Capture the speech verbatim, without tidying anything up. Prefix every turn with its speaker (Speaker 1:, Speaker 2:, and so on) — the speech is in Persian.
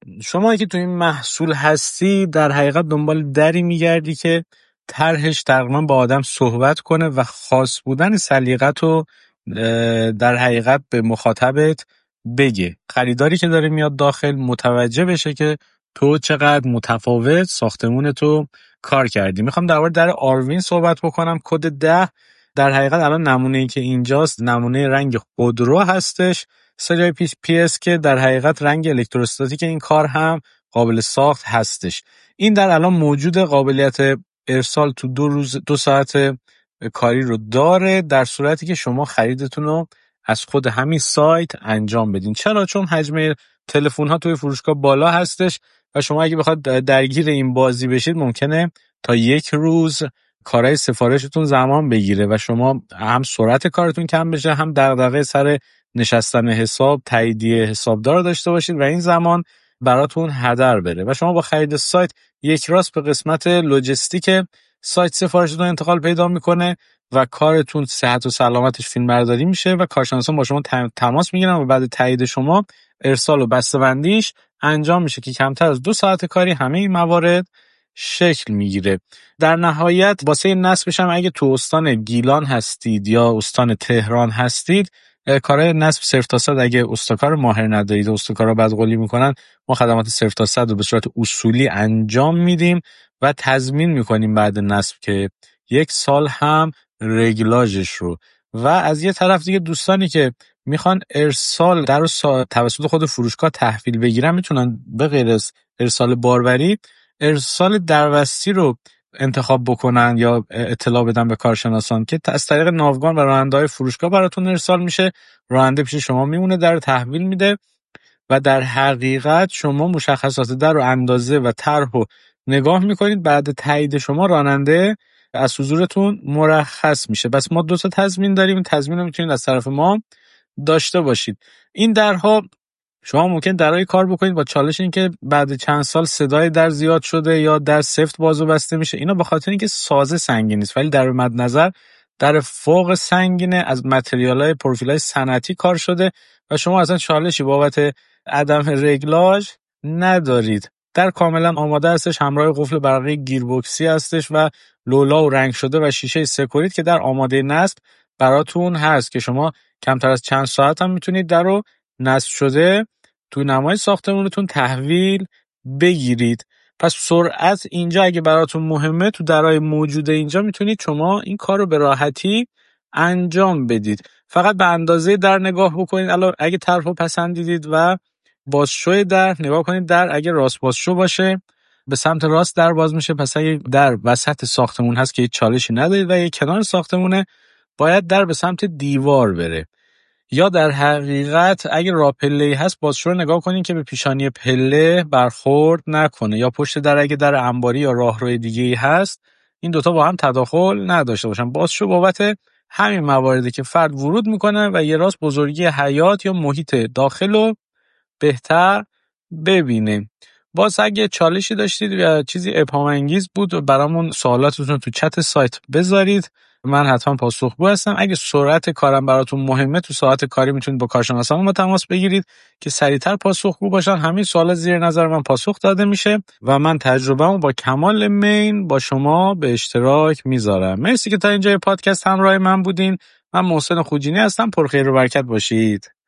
Speaker 1: شما که تو این محصول هستی در حقیقت دنبال دری میگردی که طرحش تقریبا با آدم صحبت کنه و خاص بودن سلیقت رو در حقیقت به مخاطبت بگه. خریداری که داره میاد داخل متوجه بشه که تو چقدر متفاوت ساختمون تو کار کردی. میخوام در مورد در آروین صحبت بکنم. کد ده در حقیقت الان نمونه‌ای که اینجاست نمونه رنگ خودرو هستش سریای پی اس که در حقیقت رنگ الکتروستاتیک این کار هم قابل ساخت هستش. این در الان موجود قابلیت ارسال تو دو روز دو ساعت کاری رو داره در صورتی که شما خریدتون رو از خود همین سایت انجام بدین. چرا؟ چون حجم تلفن ها توی فروشگاه بالا هستش و شما اگه بخواد درگیر این بازی بشید ممکنه تا یک روز کارهای سفارشتون زمان بگیره و شما هم سرعت کارتون کم بشه هم دغدغه سر نشستن حساب تاییدیه حسابدار داشته باشید و این زمان براتون هدر بره و شما با خرید سایت یک راست به قسمت لوجستیک سایت سفارشتون انتقال پیدا میکنه و کارتون صحت و سلامتش فیلمبرداری میشه و کارشناسان با شما تماس میگیرن و بعد تایید شما ارسال و بسته‌بندیش انجام میشه که کمتر از دو ساعت کاری همه این موارد شکل میگیره. در نهایت واسه نصبش هم اگه تو استان گیلان هستید یا استان تهران هستید کارهای نصب صفر تا صد اگه استکار ماهر ندارید استکارا بدقولی میکنن ما خدمات صفر تا صد رو به صورت اصولی انجام میدیم و تضمین میکنیم بعد نصب که یک سال هم رگلاژش رو. و از یه طرف دیگه دوستانی که میخوان ارسال در سا... توسط خود فروشگاه تحویل بگیرن میتونن به غیر از ارسال باروری ارسال دروستی رو انتخاب بکنن یا اطلاع بدن به کارشناسان که از طریق ناوگان و راننده‌های فروشگاه براتون ارسال میشه. راننده پیش شما میمونه در تحویل میده و در حقیقت شما مشخصات در و اندازه و طرح رو نگاه میکنید. بعد تایید شما راننده از حضورتون مرخص میشه. بس ما دو تا تضمین داریم. تضمین رو میتونید از طرف ما داشته باشید. این درها شما ممکن درای کار بکنید با چالش این که بعد چند سال صدای در زیاد شده یا در سفت باز و بسته میشه. اینا به خاطر اینکه سازه سنگین نیست ولی در مد نظر در فوق سنگینه از متریالای پروفیلای صنعتی کار شده و شما اصلا چالشی بابت عدم رگلاژ ندارید. در کاملا آماده هستش، همراه قفل برقی گیربکسی هستش و لولا و رنگ شده و شیشه سکوریت که در آماده نصب براتون هست که شما کمتر از چند ساعت هم میتونید در رو نصب شده تو نمای ساختمونتون تحویل بگیرید. پس سرعت اینجا اگه براتون مهمه تو درای موجوده اینجا میتونید شما این کار رو به راحتی انجام بدید. فقط به اندازه در نگاه بکنید. الان اگه طرح رو پسندیدید و بازشوی در نگاه کنید، در اگه راست بازشو باشه به سمت راست در باز میشه. پس اگه در وسط ساختمون هست که هیچ چالشی ندارید و یه کنار ساختمونه باید در به سمت دیوار بره. یا در حقیقت اگه راه پله‌ای هست بازشو رو نگاه کنین که به پیشانی پله برخورد نکنه. یا پشت در اگه در انباری یا راهروی دیگه‌ای هست این دوتا با هم تداخل نداشته باشن. بازشو بابت همین مواردی که فرد ورود میکنه و یه راست بزرگی حیات یا محیط داخل رو بهتر ببینه. باز اگه چالشی داشتید یا چیزی ابهام انگیز بود برامون سوالاتتون رو تو چت سایت بذارید، من حتما پاسخگو هستم. اگه سرعت کارم براتون مهمه تو ساعت کاری میتونید با کارشناسان ما تماس بگیرید که سریعتر پاسخگو باشن. همین سوالا زیر نظر من پاسخ داده میشه و من تجربه‌مو با کمال میل با شما به اشتراک میذارم. مرسی که تا اینجای پادکست همراه من بودین. من محسن خوجینی هستم. پرخیر و برکت باشید.